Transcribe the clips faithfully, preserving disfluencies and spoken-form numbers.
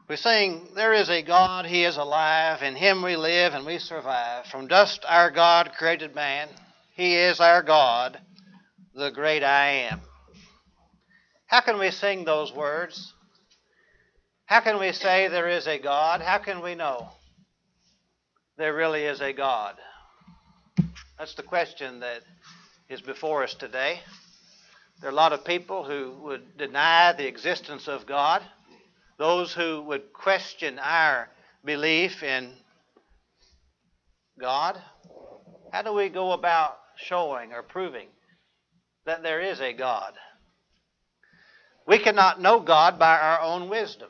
We sing, there is a God, He is alive, in Him we live and we survive. From dust our God created man, He is our God, the great I am. How can we sing those words? How can we say there is a God? How can we know there really is a God? That's the question that is before us today. There are a lot of people who would deny the existence of God, those who would question our belief in God. How do we go about showing or proving that there is a God? We cannot know God by our own wisdom.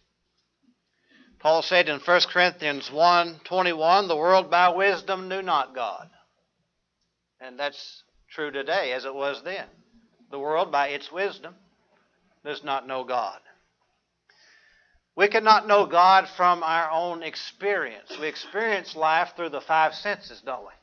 Paul said in First Corinthians one twenty-one, the world by wisdom knew not God. And that's true today as it was then. The world by its wisdom does not know God. We cannot know God from our own experience. We experience life through the five senses, don't we?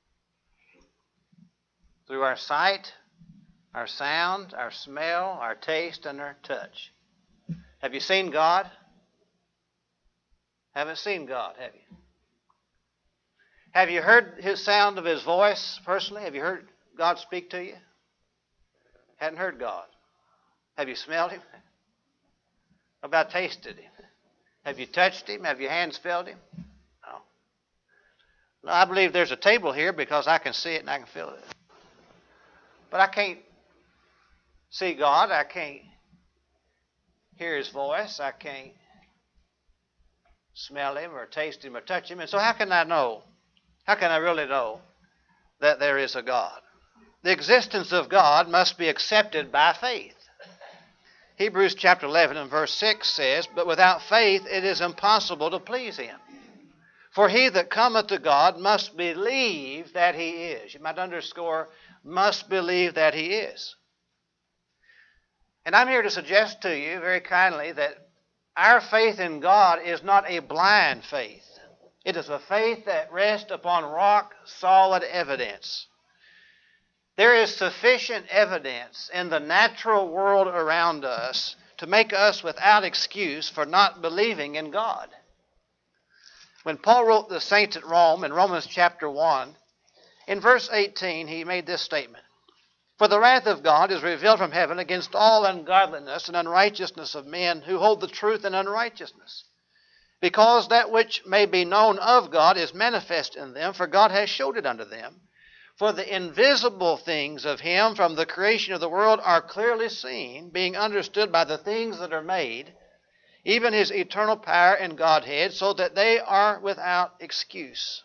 Through our sight, our sound, our smell, our taste, and our touch. Have you seen God? Haven't seen God, have you? Have you heard His sound of His voice personally? Have you heard God speak to you? Hadn't heard God. Have you smelled Him? How about tasted Him? Have you touched Him? Have your hands felt Him? No. No, I believe there's a table here because I can see it and I can feel it. But I can't see God. I can't hear His voice. I can't smell Him or taste Him or touch Him. And so how can I know? How can I really know that there is a God? The existence of God must be accepted by faith. Hebrews chapter eleven and verse six says, but without faith it is impossible to please Him. For he that cometh to God must believe that He is. You might underscore, must believe that He is. And I'm here to suggest to you very kindly that our faith in God is not a blind faith. It is a faith that rests upon rock-solid evidence. There is sufficient evidence in the natural world around us to make us without excuse for not believing in God. When Paul wrote the saints at Rome in Romans chapter one, in verse eighteen he made this statement. For the wrath of God is revealed from heaven against all ungodliness and unrighteousness of men who hold the truth in unrighteousness. Because that which may be known of God is manifest in them, for God has showed it unto them. For the invisible things of Him from the creation of the world are clearly seen, being understood by the things that are made, even His eternal power and Godhead, so that they are without excuse.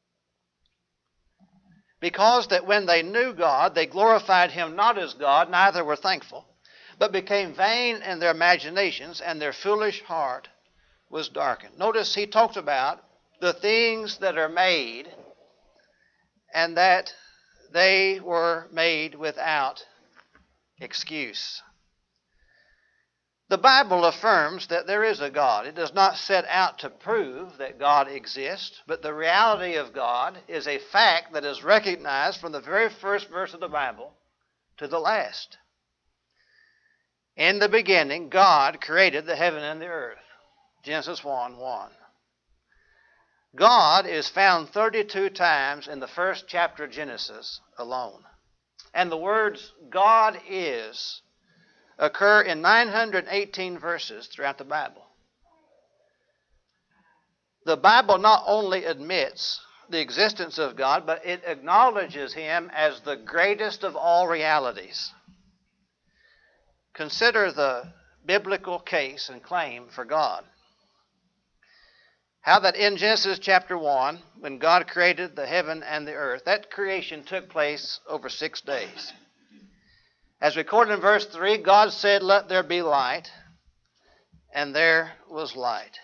Because that when they knew God, they glorified Him not as God, neither were thankful, but became vain in their imaginations, and their foolish heart was darkened. Notice he talked about the things that are made, and that they were made without excuse. The Bible affirms that there is a God. It does not set out to prove that God exists, but the reality of God is a fact that is recognized from the very first verse of the Bible to the last. In the beginning, God created the heaven and the earth. Genesis one one. God is found thirty-two times in the first chapter of Genesis alone. And the words God is occur in nine hundred eighteen verses throughout the Bible. The Bible not only admits the existence of God, but it acknowledges Him as the greatest of all realities. Consider the biblical case and claim for God. How that in Genesis chapter one, when God created the heaven and the earth, that creation took place over six days. As recorded in verse three, God said, let there be light, and there was light.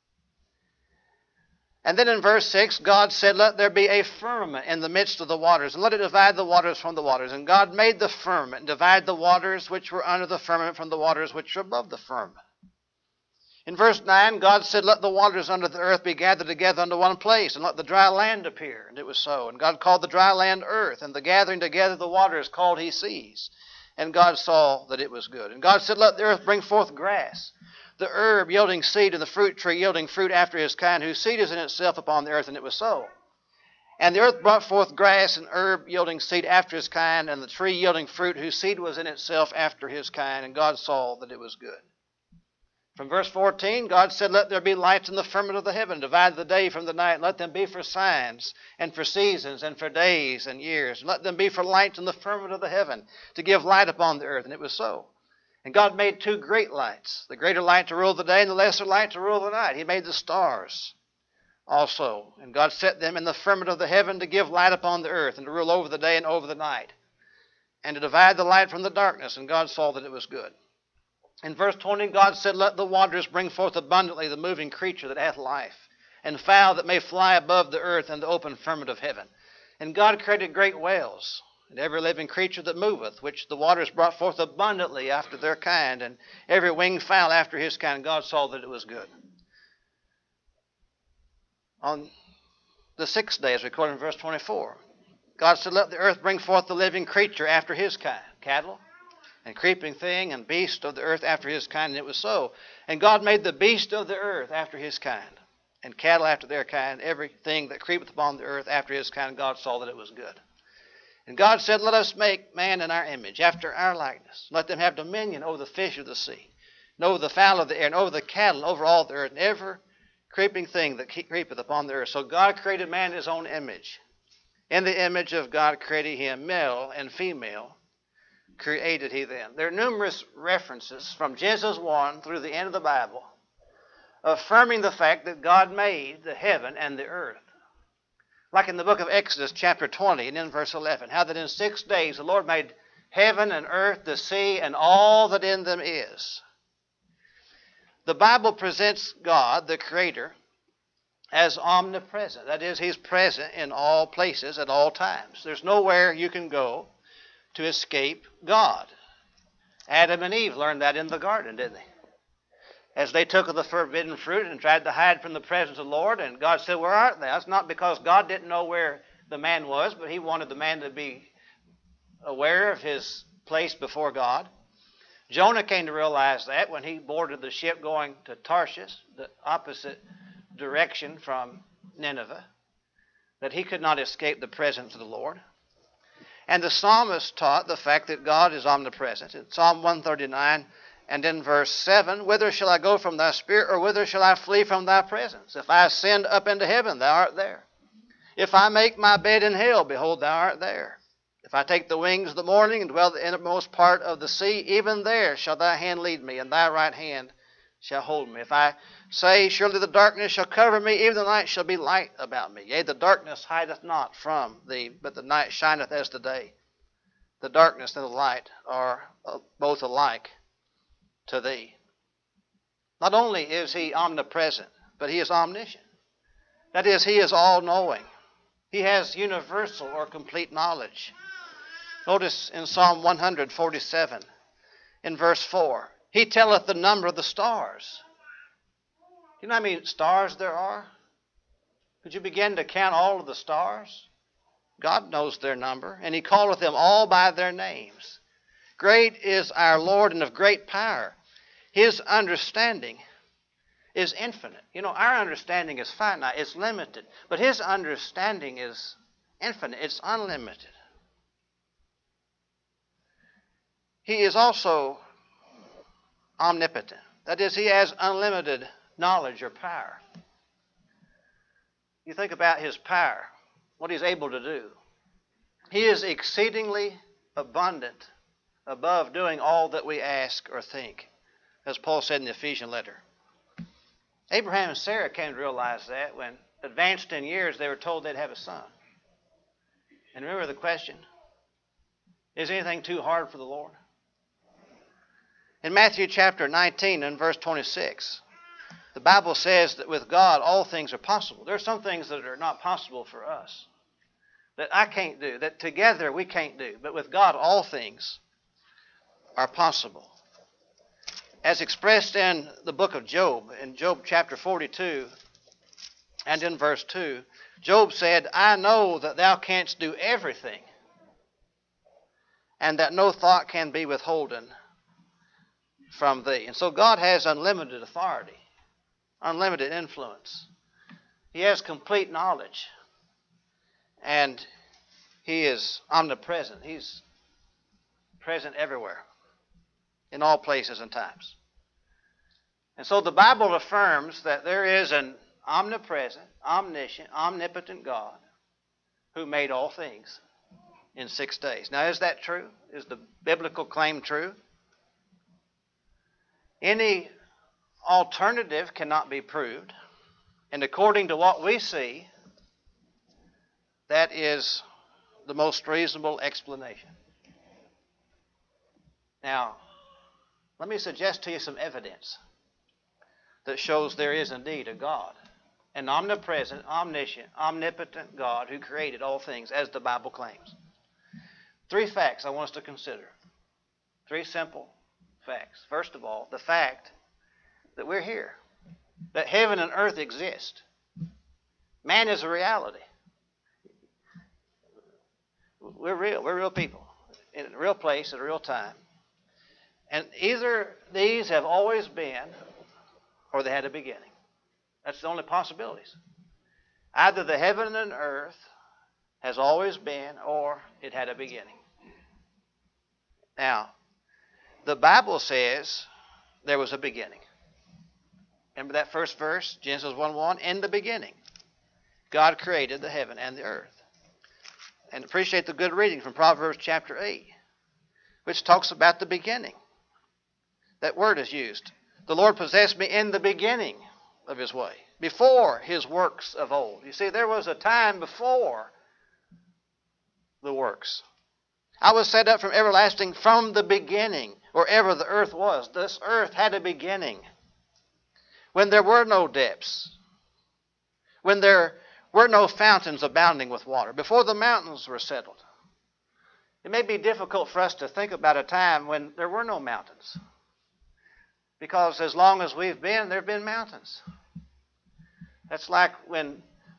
And then in verse six, God said, let there be a firmament in the midst of the waters, and let it divide the waters from the waters. And God made the firmament, and divided the waters which were under the firmament from the waters which were above the firmament. In verse nine, God said, let the waters under the earth be gathered together unto one place, and let the dry land appear. And it was so. And God called the dry land earth, and the gathering together of the waters called He seas. And God saw that it was good. And God said, let the earth bring forth grass, the herb yielding seed, and the fruit tree yielding fruit after his kind, whose seed is in itself upon the earth, and it was so. And the earth brought forth grass and herb yielding seed after his kind, and the tree yielding fruit, whose seed was in itself after his kind, and God saw that it was good. From verse fourteen, God said, let there be lights in the firmament of the heaven, divide the day from the night, and let them be for signs, and for seasons, and for days and years. And let them be for lights in the firmament of the heaven, to give light upon the earth. And it was so. And God made two great lights, the greater light to rule the day, and the lesser light to rule the night. He made the stars also. And God set them in the firmament of the heaven to give light upon the earth, and to rule over the day and over the night, and to divide the light from the darkness. And God saw that it was good. In verse twenty, God said, let the waters bring forth abundantly the moving creature that hath life, and fowl that may fly above the earth and the open firmament of heaven. And God created great whales, and every living creature that moveth, which the waters brought forth abundantly after their kind, and every winged fowl after his kind. And God saw that it was good. On the sixth day, as recorded in verse twenty-four, God said, let the earth bring forth the living creature after his kind, cattle, and creeping thing, and beast of the earth after his kind. And it was so. And God made the beast of the earth after his kind, and cattle after their kind, everything that creepeth upon the earth after his kind. And God saw that it was good. And God said, let us make man in our image, after our likeness. Let them have dominion over the fish of the sea, and over the fowl of the air, and over the cattle, and over all the earth, and every creeping thing that creepeth upon the earth. So God created man in his own image. In the image of God created him, male and female created he them. There are numerous references from Genesis one through the end of the Bible affirming the fact that God made the heaven and the earth. Like in the book of Exodus chapter twenty and in verse eleven, how that in six days the Lord made heaven and earth, the sea, and all that in them is. The Bible presents God, the Creator, as omnipresent. That is, he's present in all places at all times. There's nowhere you can go to escape God. Adam and Eve learned that in the garden, didn't they? As they took of the forbidden fruit and tried to hide from the presence of the Lord, and God said, where art thou? That's not because God didn't know where the man was, but he wanted the man to be aware of his place before God. Jonah came to realize that when he boarded the ship going to Tarshish, the opposite direction from Nineveh, that he could not escape the presence of the Lord. And the psalmist taught the fact that God is omnipresent. In Psalm one thirty-nine and in verse seven, whither shall I go from thy spirit, or whither shall I flee from thy presence? If I ascend up into heaven, thou art there. If I make my bed in hell, behold, thou art there. If I take the wings of the morning and dwell in the innermost part of the sea, even there shall thy hand lead me, and thy right hand shall hold me. If I say, surely the darkness shall cover me, even the night shall be light about me. Yea, the darkness hideth not from thee, but the night shineth as the day. The darkness and the light are both alike to thee. Not only is he omnipresent, but he is omniscient. That is, he is all-knowing. He has universal or complete knowledge. Notice in Psalm one forty-seven, in verse four, he telleth the number of the stars. You know how many stars there are? Could you begin to count all of the stars? God knows their number, and he calleth them all by their names. Great is our Lord, and of great power. His understanding is infinite. You know, our understanding is finite, it's limited, but his understanding is infinite, it's unlimited. He is also omnipotent. That is, he has unlimited knowledge or power. You think about his power, what he's able to do. He is exceedingly abundant above doing all that we ask or think, as Paul said in the Ephesian letter. Abraham and Sarah came to realize that when, advanced in years, they were told they'd have a son. And remember the question, is anything too hard for the Lord? In Matthew chapter nineteen and verse twenty-six, the Bible says that with God all things are possible. There are some things that are not possible for us, that I can't do, that together we can't do. But with God all things are possible. As expressed in the book of Job, in Job chapter forty-two and in verse two, Job said, I know that thou canst do everything, and that no thought can be withholden from thee. And so God has unlimited authority, unlimited influence. He has complete knowledge. And He is omnipresent. He's present everywhere, in all places and times. And so the Bible affirms that there is an omnipresent, omniscient, omnipotent God who made all things in six days. Now, is that true? Is the biblical claim true? Any alternative cannot be proved. And according to what we see, that is the most reasonable explanation. Now, let me suggest to you some evidence that shows there is indeed a God, an omnipresent, omniscient, omnipotent God who created all things, as the Bible claims. Three facts I want us to consider. Three simple facts. First of all, the fact that we're here, that heaven and earth exist. Man is a reality. We're real. We're real people in a real place at a real time. And either these have always been or they had a beginning. That's the only possibilities. Either the heaven and earth has always been or it had a beginning. Now, the Bible says there was a beginning. Remember that first verse, Genesis one one? In the beginning, God created the heaven and the earth. And appreciate the good reading from Proverbs chapter eight, which talks about the beginning. That word is used. The Lord possessed me in the beginning of His way, before His works of old. You see, there was a time before the works. I was set up from everlasting, from the beginning, or ever the earth was. This earth had a beginning. When there were no depths, when there were no fountains abounding with water, before the mountains were settled. It may be difficult for us to think about a time when there were no mountains, because as long as we've been, there have been mountains. That's like when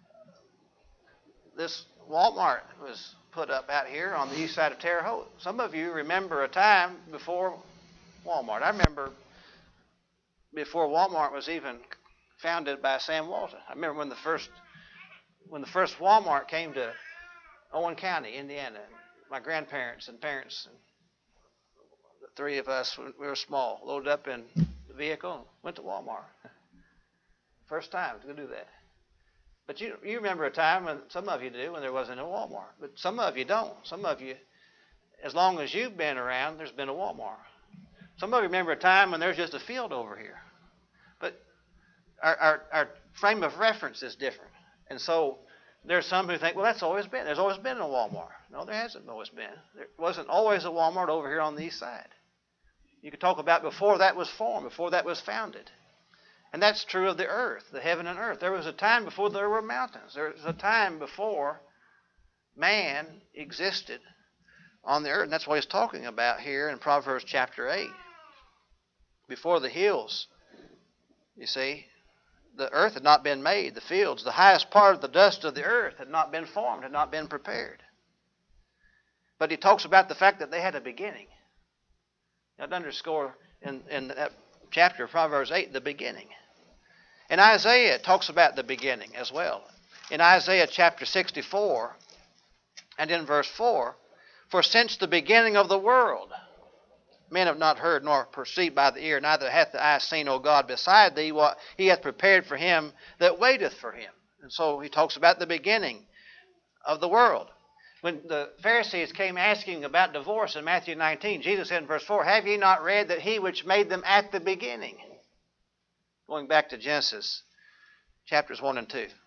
this Walmart was put up out here on the east side of Terre Haute. Some of you remember a time before Walmart. I remember before Walmart was even founded by Sam Walton. I remember when the first when the first Walmart came to Owen County, Indiana. My grandparents and parents, and the three of us, we were small, loaded up in the vehicle and went to Walmart. First time to do that. But you you remember a time, when some of you do, when there wasn't a Walmart. But some of you don't. Some of you, as long as you've been around, there's been a Walmart. Some of you remember a time when there's just a field over here. But our, our, our frame of reference is different. And so there's some who think, well, that's always been. There's always been a Walmart. No, there hasn't always been. There wasn't always a Walmart over here on the east side. You could talk about before that was formed, before that was founded. And that's true of the earth, the heaven and earth. There was a time before there were mountains. There was a time before man existed on the earth. And that's what he's talking about here in Proverbs chapter eight. Before the hills, you see, the earth had not been made. The fields, the highest part of the dust of the earth had not been formed, had not been prepared. But he talks about the fact that they had a beginning. I'd underscore in, in that chapter of Proverbs eight, the beginning. In Isaiah, it talks about the beginning as well. In Isaiah chapter sixty-four, and in verse four, for since the beginning of the world, men have not heard nor perceived by the ear, neither hath the eye seen, O God, beside thee, what he hath prepared for him that waiteth for him. And so he talks about the beginning of the world. When the Pharisees came asking about divorce in Matthew nineteen, Jesus said in verse four, have ye not read that he which made them at the beginning? Going back to Genesis chapters one and two.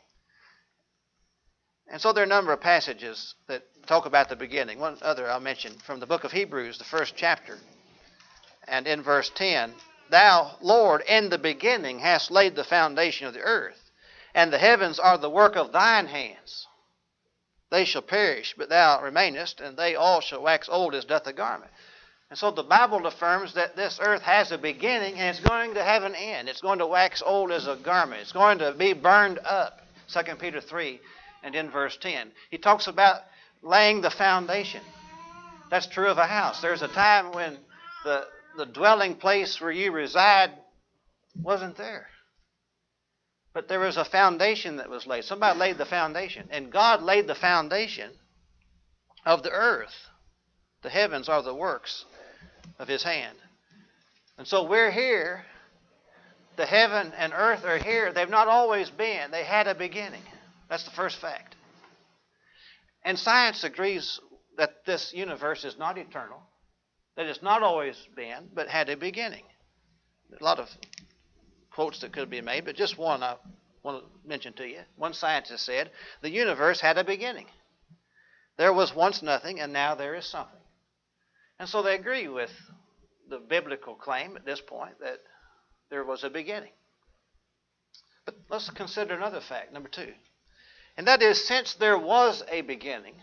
And so there are a number of passages that talk about the beginning. One other I'll mention from the book of Hebrews, the first chapter. And in verse ten, thou, Lord, in the beginning hast laid the foundation of the earth, and the heavens are the work of thine hands. They shall perish, but thou remainest, and they all shall wax old as doth a garment. And so the Bible affirms that this earth has a beginning, and it's going to have an end. It's going to wax old as a garment. It's going to be burned up. Second Peter three and in verse ten. He talks about laying the foundation. That's true of a house. There's a time when the, the dwelling place where you reside wasn't there. But there was a foundation that was laid. Somebody laid the foundation. And God laid the foundation of the earth. The heavens are the works of his hand. And so we're here. The heaven and earth are here. They've not always been. They had a beginning. That's the first fact. And science agrees that this universe is not eternal, that it's not always been, but had a beginning. A lot of quotes that could be made, but just one I want to mention to you. One scientist said, the universe had a beginning. There was once nothing, and now there is something. And so they agree with the biblical claim at this point that there was a beginning. But let's consider another fact, number two. And that is, since there was a beginning,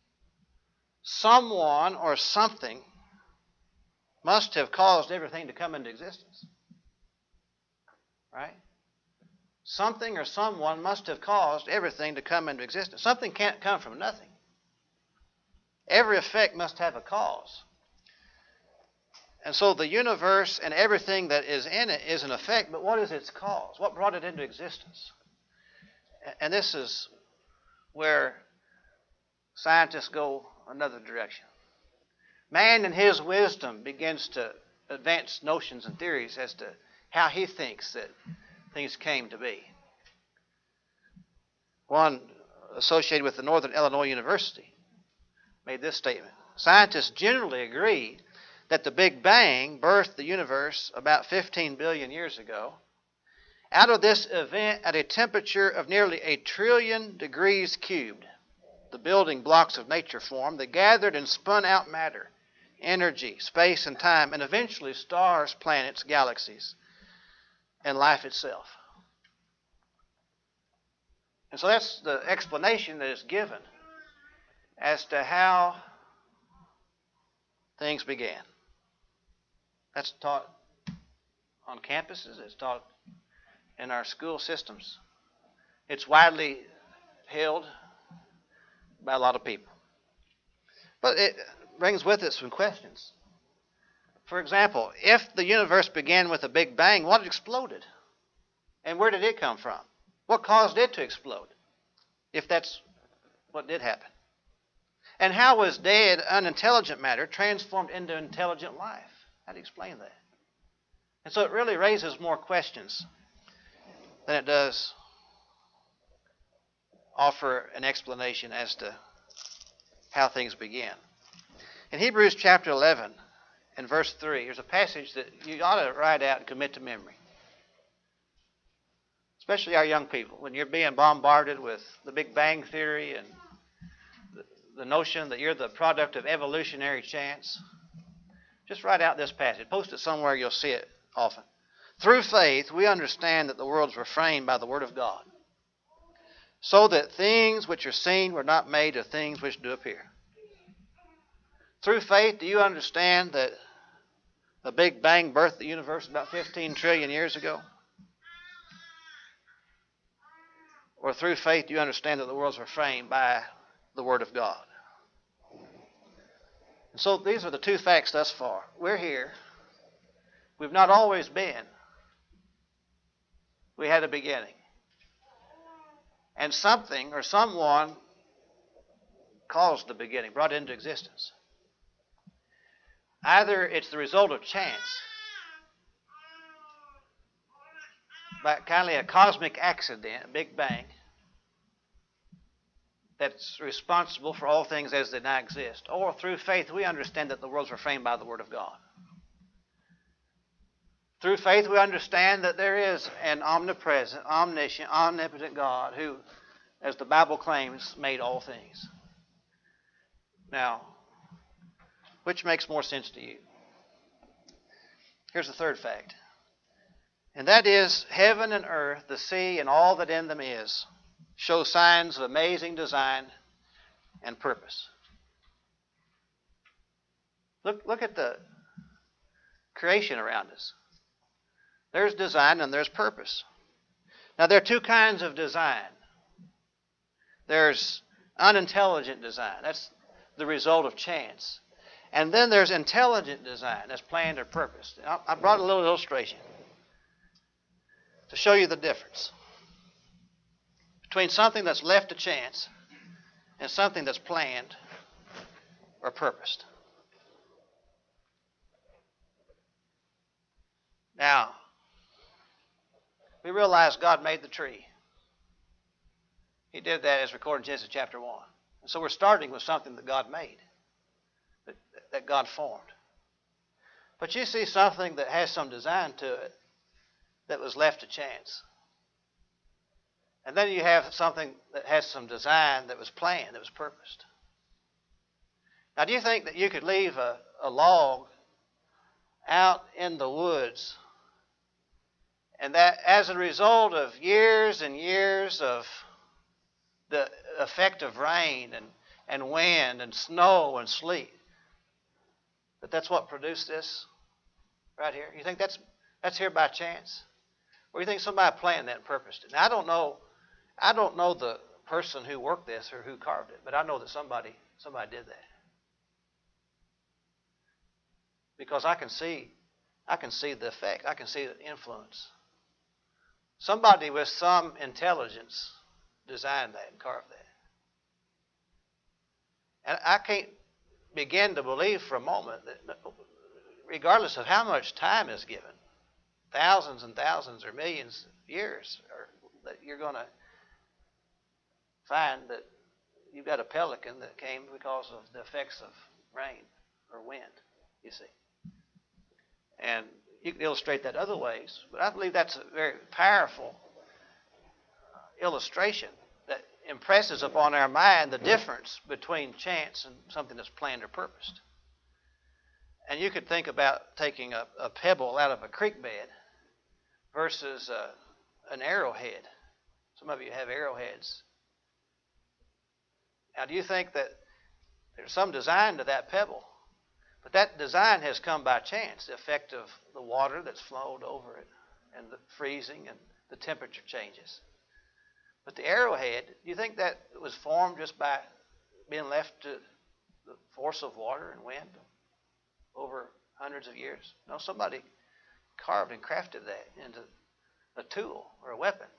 someone or something must have caused everything to come into existence. Right? Something or someone must have caused everything to come into existence. Something can't come from nothing. Every effect must have a cause. And so the universe and everything that is in it is an effect, but what is its cause? What brought it into existence? And this is where scientists go another direction. Man in his wisdom begins to advance notions and theories as to how he thinks that things came to be. One associated with the Northern Illinois University made this statement. Scientists generally agree that the Big Bang birthed the universe about fifteen billion years ago. Out of this event, at a temperature of nearly a trillion degrees cubed, the building blocks of nature formed. They gathered and spun out matter, energy, space, and time, and eventually stars, planets, galaxies, and life itself. And so that's the explanation that is given as to how things began. That's taught on campuses. It's taught in our school systems. It's widely held by a lot of people. But it brings with it some questions. For example, if the universe began with a Big Bang, what exploded? And where did it come from? What caused it to explode? If that's what did happen. And how was dead, unintelligent matter transformed into intelligent life? How do you explain that? And so it really raises more questions than it does offer an explanation as to how things began. In Hebrews chapter eleven and verse three, there's a passage that you ought to write out and commit to memory. Especially our young people, when you're being bombarded with the Big Bang Theory and the, the notion that you're the product of evolutionary chance. Just write out this passage. Post it somewhere, you'll see it often. Through faith, we understand that the worlds were framed by the Word of God, so that things which are seen were not made of things which do appear. Through faith, do you understand that the Big Bang birthed the universe about fifteen trillion years ago? Or through faith, do you understand that the worlds were framed by the Word of God? And so these are the two facts thus far. We're here. We've not always been. We had a beginning. And something or someone caused the beginning, brought it into existence. Either it's the result of chance, like kind of a cosmic accident, a Big Bang, that's responsible for all things as they now exist. Or through faith, we understand that the worlds were framed by the Word of God. Through faith, we understand that there is an omnipresent, omniscient, omnipotent God who, as the Bible claims, made all things. Now, which makes more sense to you? Here's the third fact. And that is, heaven and earth, the sea, and all that in them is, show signs of amazing design and purpose. Look, look at the creation around us. There's design and there's purpose. Now, there are two kinds of design. There's unintelligent design. That's the result of chance. And then there's intelligent design that's planned or purposed. I brought a little illustration to show you the difference between something that's left to chance and something that's planned or purposed. Now, we realize God made the tree. He did that as recorded in Genesis chapter one. And so we're starting with something that God made, that, that God formed. But you see something that has some design to it that was left to chance. And then you have something that has some design that was planned, that was purposed. Now, do you think that you could leave a, a log out in the woods, and that as a result of years and years of the effect of rain and, and wind and snow and sleet, that that's what produced this right here? You think that's that's here by chance? Or you think somebody planned that and purposed it? Now, I don't know, I don't know the person who worked this or who carved it, but I know that somebody somebody did that. Because I can see I can see the effect. I can see the influence. Somebody with some intelligence designed that and carved that. And I can't begin to believe for a moment that regardless of how much time is given, thousands and thousands or millions of years, or that you're going to find that you've got a pelican that came because of the effects of rain or wind, you see. And you can illustrate that other ways, but I believe that's a very powerful illustration that impresses upon our mind the difference between chance and something that's planned or purposed. And you could think about taking a, a pebble out of a creek bed versus a, an arrowhead. Some of you have arrowheads. Now, do you think that there's some design to that pebble? But that design has come by chance, the effect of the water that's flowed over it and the freezing and the temperature changes. But the arrowhead, do you think that was formed just by being left to the force of water and wind over hundreds of years? No, somebody carved and crafted that into a tool or a weapon.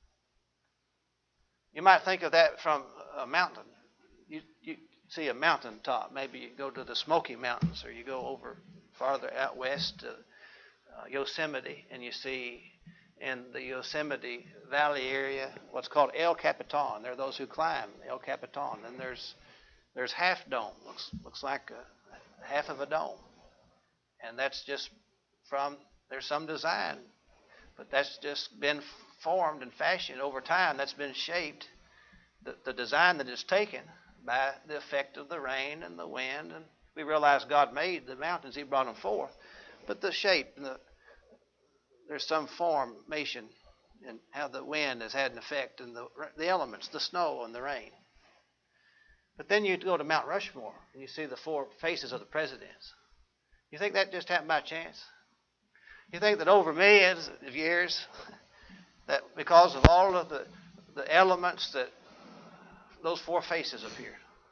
You might think of that from a mountain. You, you see a mountaintop. Maybe you go to the Smoky Mountains, or you go over farther out west to uh, Yosemite, and you see in the Yosemite Valley area what's called El Capitan. There are those who climb El Capitan. And there's there's Half Dome. Looks looks like a, half of a dome. And that's just from, there's some design, but that's just been formed and fashioned over time. That's been shaped, the, the design that is taken by the effect of the rain and the wind. And we realize God made the mountains, He brought them forth. But the shape, and the, there's some formation in how the wind has had an effect, and the, the elements, the snow and the rain. But then you go to Mount Rushmore, and you see the four faces of the presidents. You think that just happened by chance? You think that over millions of years, that because of all of the, the elements, that those four faces appeared?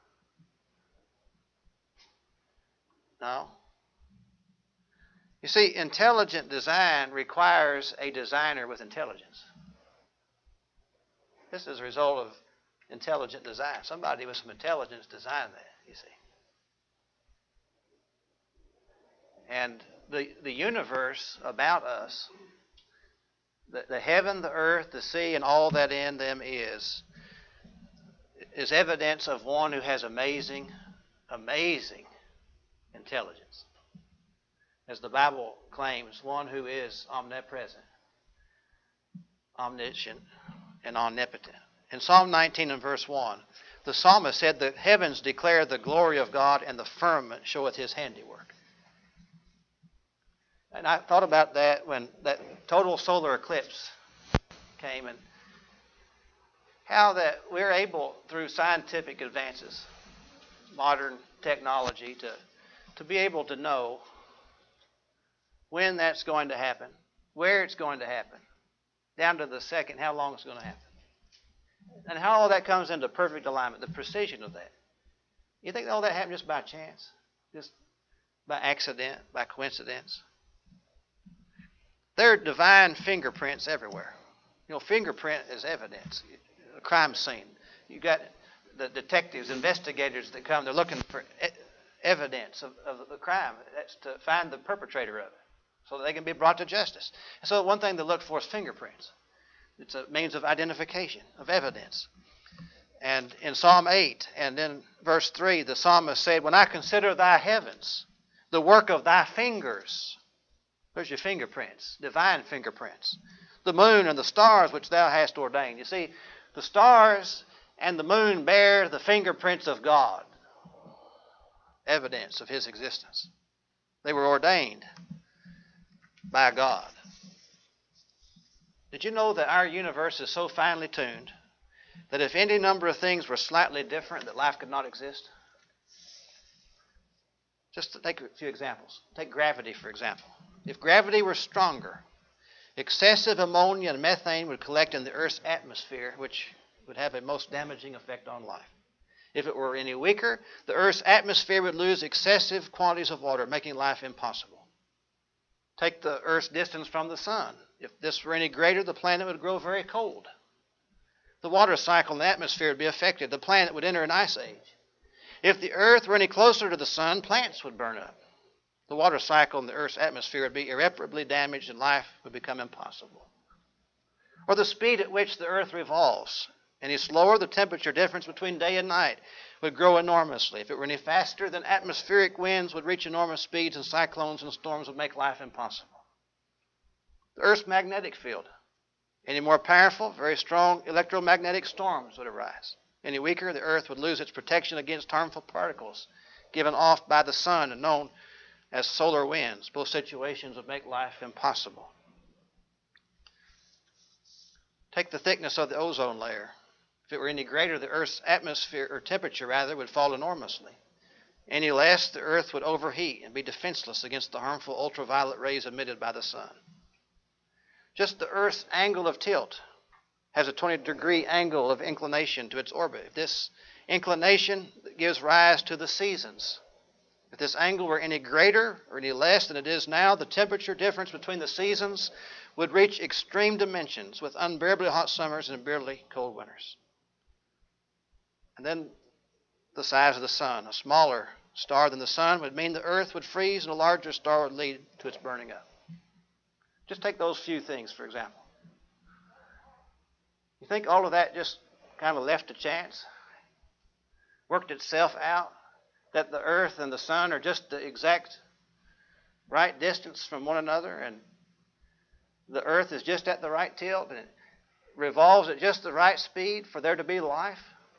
No. You see, intelligent design requires a designer with intelligence. This is a result of intelligent design. Somebody with some intelligence designed that, you see. And the, the universe about us, the, the heaven, the earth, the sea, and all that in them is, is evidence of one who has amazing, amazing intelligence. As the Bible claims, one who is omnipresent, omniscient, and omnipotent. In Psalm nineteen and verse one, the psalmist said, "The heavens declare the glory of God, and the firmament showeth His handiwork." And I thought about that when that total solar eclipse came, and how that we're able, through scientific advances, modern technology, to, to be able to know when that's going to happen, where it's going to happen, down to the second, how long it's going to happen. And how all that comes into perfect alignment, the precision of that. You think all that happened just by chance? Just by accident, by coincidence. There are divine fingerprints everywhere. You know, fingerprint is evidence. A crime scene. You got the detectives, investigators that come. They're looking for e- evidence of, of the crime. That's to find the perpetrator of it, so that they can be brought to justice. So one thing they look for is fingerprints. It's a means of identification, of evidence. And in Psalm eight and then verse three, the psalmist said, "When I consider thy heavens, the work of thy fingers," there's your fingerprints, divine fingerprints. "The moon and the stars which thou hast ordained." You see, the stars and the moon bear the fingerprints of God, evidence of his existence. They were ordained by God. Did you know that our universe is so finely tuned that if any number of things were slightly different, that life could not exist? Just to take a few examples. Take gravity, for example. If gravity were stronger, excessive ammonia and methane would collect in the Earth's atmosphere, which would have a most damaging effect on life. If it were any weaker, the Earth's atmosphere would lose excessive quantities of water, making life impossible. Take the Earth's distance from the sun. If this were any greater, the planet would grow very cold. The water cycle in the atmosphere would be affected. The planet would enter an ice age. If the Earth were any closer to the sun, plants would burn up. The water cycle in the Earth's atmosphere would be irreparably damaged and life would become impossible. Or the speed at which the Earth revolves. Any slower, the temperature difference between day and night would grow enormously. If it were any faster, then atmospheric winds would reach enormous speeds and cyclones and storms would make life impossible. The Earth's magnetic field. Any more powerful, very strong electromagnetic storms would arise. Any weaker, the Earth would lose its protection against harmful particles given off by the sun and known as solar winds. Both situations would make life impossible. Take the thickness of the ozone layer. If it were any greater, the Earth's atmosphere, or temperature rather, would fall enormously. Any less, the Earth would overheat and be defenseless against the harmful ultraviolet rays emitted by the sun. Just the Earth's angle of tilt has a twenty degree angle of inclination to its orbit. If this inclination gives rise to the seasons. If this angle were any greater or any less than it is now, the temperature difference between the seasons would reach extreme dimensions with unbearably hot summers and unbearably cold winters. And then the size of the sun. A smaller star than the sun would mean the Earth would freeze and a larger star would lead to its burning up. Just take those few things, for example. You think all of that just kind of left to chance? Worked itself out? That the Earth and the sun are just the exact right distance from one another, and the Earth is just at the right tilt, and it revolves at just the right speed for there to be life?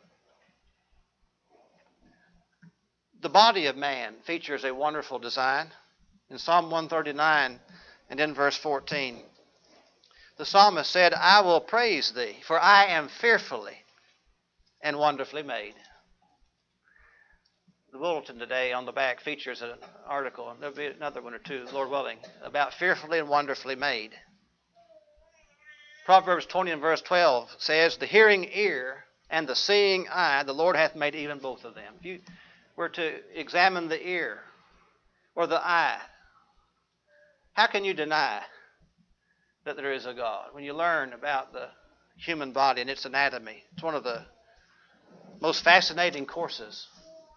The body of man features a wonderful design. In Psalm one thirty-nine and in verse fourteen, the psalmist said, "I will praise thee, for I am fearfully and wonderfully made." The bulletin today on the back features an article, and there'll be another one or two, Lord willing, about fearfully and wonderfully made. Proverbs twenty and verse twelve says, "The hearing ear and the seeing eye, the Lord hath made even both of them." If you were to examine the ear or the eye, how can you deny that there is a God? When you learn about the human body and its anatomy, it's one of the most fascinating courses,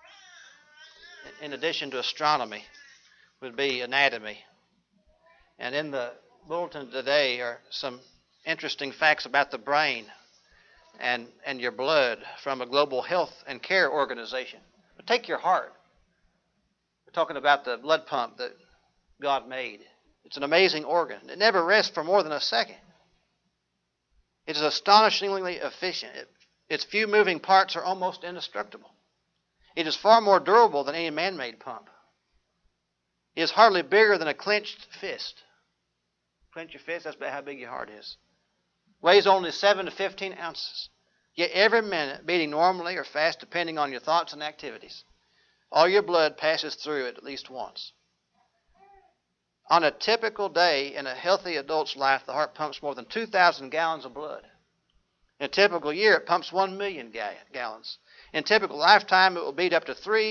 in addition to astronomy, would be anatomy. And in the bulletin today are some interesting facts about the brain and, and your blood from a global health and care organization. But take your heart. We're talking about the blood pump that God made. It's an amazing organ. It never rests for more than a second. It is astonishingly efficient. It, its few moving parts are almost indestructible. It is far more durable than any man-made pump. It is hardly bigger than a clenched fist. Clench your fist, that's about how big your heart is. Weighs only seven to fifteen ounces. Yet every minute, beating normally or fast depending on your thoughts and activities, all your blood passes through it at least once. On a typical day in a healthy adult's life, the heart pumps more than two thousand gallons of blood. In a typical year, it pumps one million ga- gallons. In a typical lifetime, it will beat up to three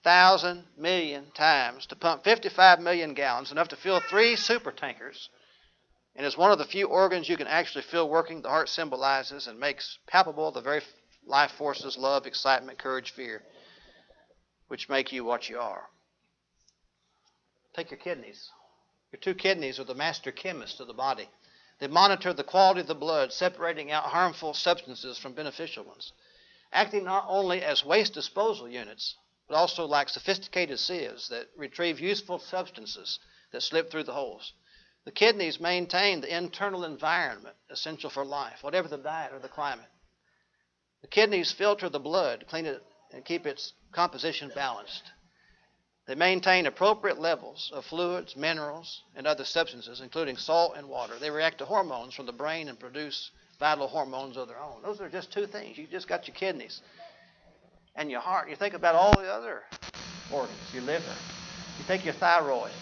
thousand million times to pump fifty-five million gallons, enough to fill three super tankers, and is one of the few organs you can actually feel working. The heart symbolizes and makes palpable the very life forces, love, excitement, courage, fear, which make you what you are. Take your kidneys. Your two kidneys are the master chemists of the body. They monitor the quality of the blood, separating out harmful substances from beneficial ones, acting not only as waste disposal units, but also like sophisticated sieves that retrieve useful substances that slip through the holes. The kidneys maintain the internal environment essential for life, whatever the diet or the climate. The kidneys filter the blood, clean it, and keep its composition balanced. They maintain appropriate levels of fluids, minerals, and other substances, including salt and water. They react to hormones from the brain and produce vital hormones of their own. Those are just two things. You just got your kidneys and your heart. You think about all the other organs, your liver. You take your thyroid.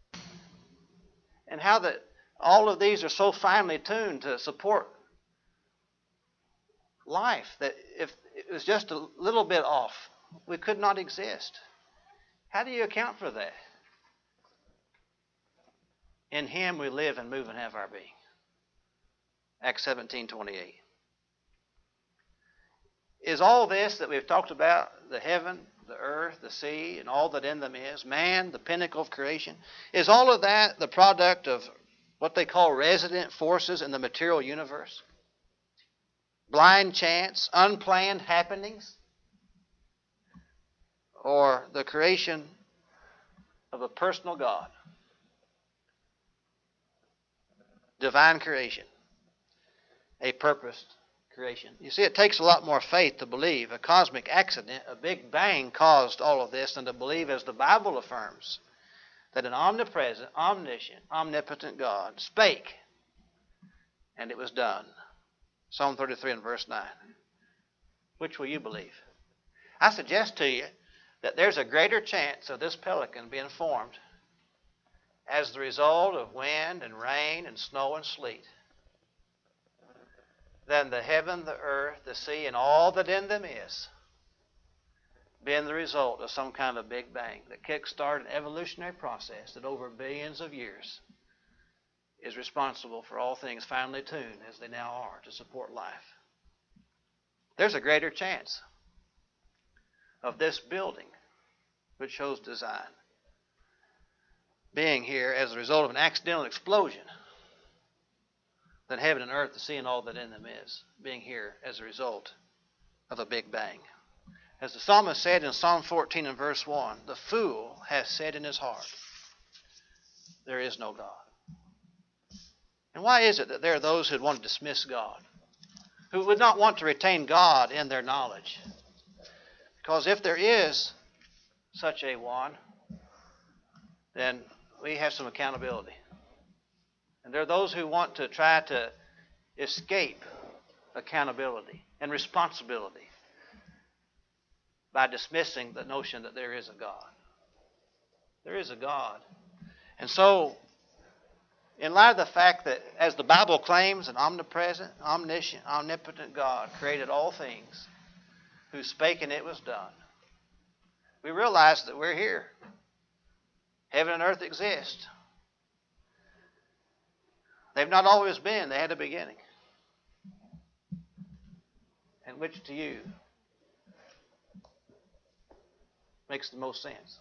And how that all of these are so finely tuned to support life that if it was just a little bit off, we could not exist. How do you account for that? In Him we live and move and have our being. Acts seventeen twenty-eight. Is all this that we've talked about, the heaven, the earth, the sea, and all that in them is, man, the pinnacle of creation, is all of that the product of what they call resident forces in the material universe? Blind chance, unplanned happenings? Or the creation of a personal God? Divine creation. A purposed creation. You see, it takes a lot more faith to believe a cosmic accident, a big bang, caused all of this than to believe, as the Bible affirms, that an omnipresent, omniscient, omnipotent God spake, and it was done. Psalm thirty-three and verse nine. Which will you believe? I suggest to you that there's a greater chance of this pelican being formed as the result of wind and rain and snow and sleet than the heaven, the earth, the sea, and all that in them is being the result of some kind of big bang that kick-started an evolutionary process that over billions of years is responsible for all things finely tuned as they now are to support life. There's a greater chance of this building, which shows design, being here as a result of an accidental explosion than heaven and earth, the sea, and all that in them is being here as a result of a big bang. As the psalmist said in Psalm fourteen and verse one, the fool has said in his heart, there is no God. And why is it that there are those who want to dismiss God, who would not want to retain God in their knowledge? Because if there is such a one, then we have some accountability. And there are those who want to try to escape accountability and responsibility by dismissing the notion that there is a God. There is a God. And so, in light of the fact that, as the Bible claims, an omnipresent, omniscient, omnipotent God created all things, who spake and it was done, we realize that we're here. Heaven and earth exist. They've not always been. They had a beginning. And which to you makes the most sense?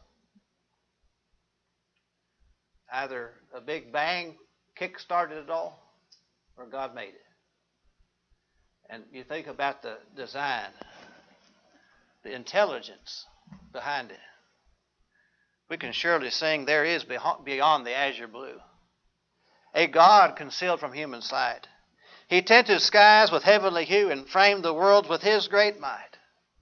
Either a big bang kick-started it all, or God made it. And you think about the design, the intelligence behind it. We can surely sing, there is beyond the azure blue a God concealed from human sight. He tinted skies with heavenly hue and framed the world with His great might.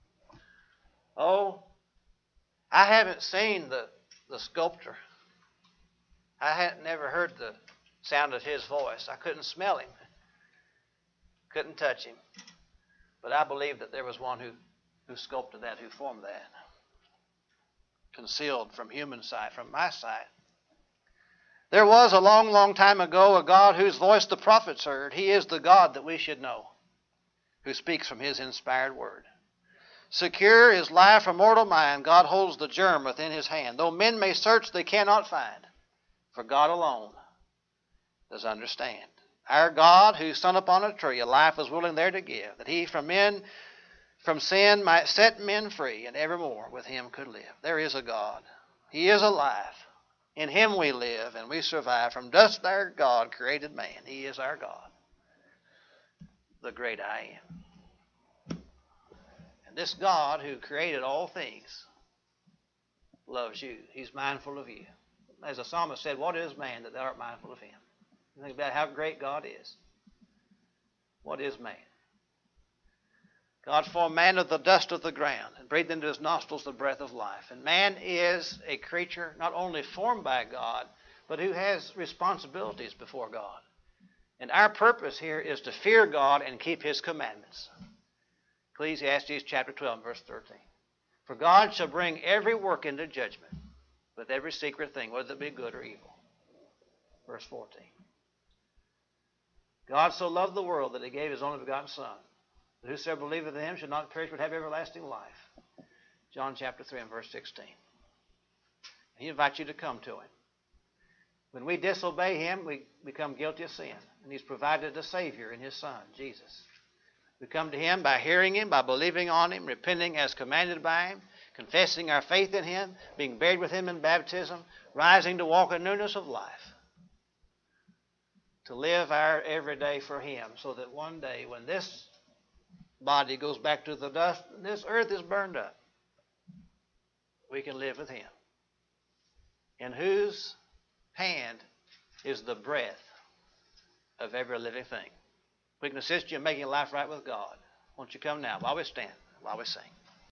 Oh, I haven't seen the, the sculptor. I hadn't never heard the sound of his voice. I couldn't smell him. Couldn't touch him. But I believe that there was one who, who sculpted that, who formed that. Concealed from human sight, from my sight. There was a long, long time ago a God whose voice the prophets heard. He is the God that we should know, who speaks from His inspired word. Secure is life from mortal mind. God holds the germ within his hand. Though men may search, they cannot find. For God alone does understand. Our God, who hung upon a tree, a life was willing there to give, that he from men, from sin might set men free, and evermore with him could live. There is a God. He is alive. In him we live and we survive. From dust our God created man. He is our God, the great I am. And this God who created all things loves you. He's mindful of you. As the psalmist said, what is man that thou art mindful of him? Think about how great God is. What is man? God formed man of the dust of the ground and breathed into his nostrils the breath of life. And man is a creature not only formed by God, but who has responsibilities before God. And our purpose here is to fear God and keep his commandments. Ecclesiastes chapter twelve, verse thirteen. For God shall bring every work into judgment with every secret thing, whether it be good or evil. Verse fourteen. God so loved the world that he gave his only begotten Son, that whosoever believeth in him should not perish but have everlasting life. John chapter three and verse sixteen. He invites you to come to him. When we disobey him, we become guilty of sin. And he's provided a Savior in his Son, Jesus. We come to him by hearing him, by believing on him, repenting as commanded by him, confessing our faith in him, being buried with him in baptism, rising to walk in newness of life. To live our everyday for him, so that one day when this body goes back to the dust and this earth is burned up, we can live with him, in whose hand is the breath of every living thing. We can assist you in making life right with God. Won't you come now while we stand, while we sing.